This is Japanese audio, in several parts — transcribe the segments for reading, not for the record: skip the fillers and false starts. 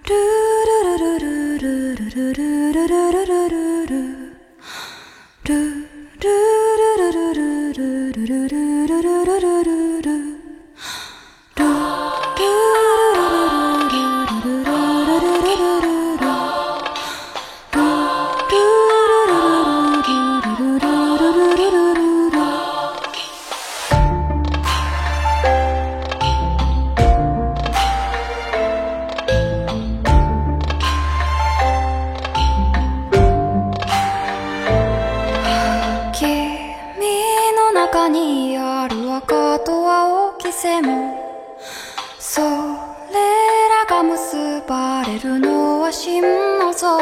中にある赤と青き線もそれらが結ばれるのは真の像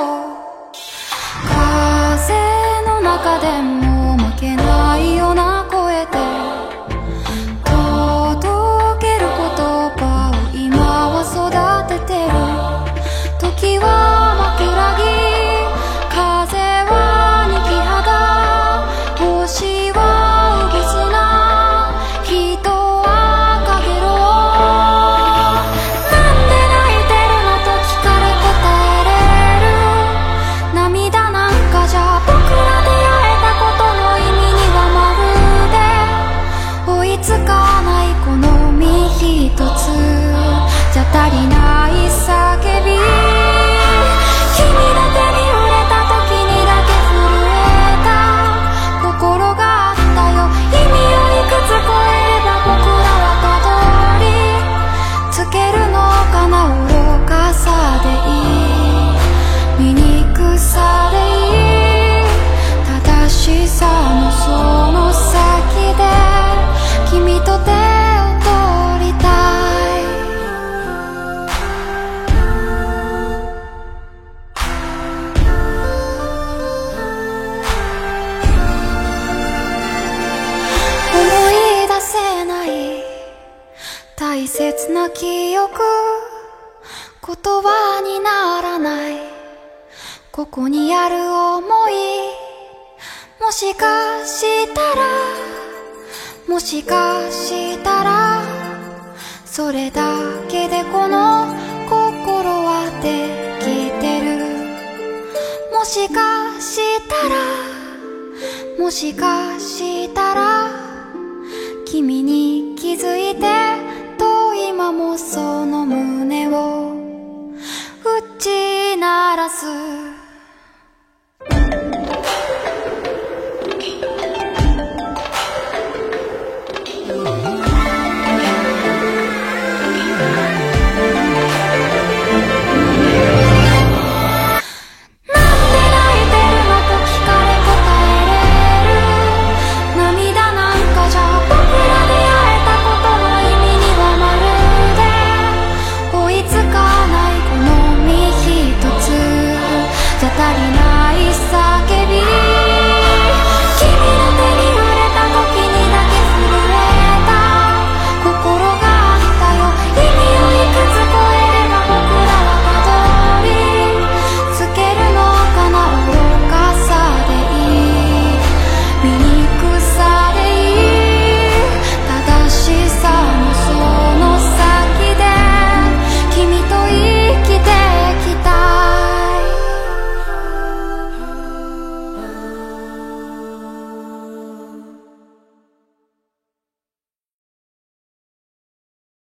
風の中でも負けないような声で届ける言葉を今は育ててる時は枕木風は二木肌星は足りない叫び君の手に触れた時にだけ震えた心があったよ意味をいくつ超えれば僕らはたどり着けるのかな愚かさでいい醜さでいい正しさのその先で君と手を取りたい大切な記憶言葉にならないここにある想いもしかしたらそれだけでこの心はできてるもしかしたら君に気づいて今もその胸を打ち鳴らす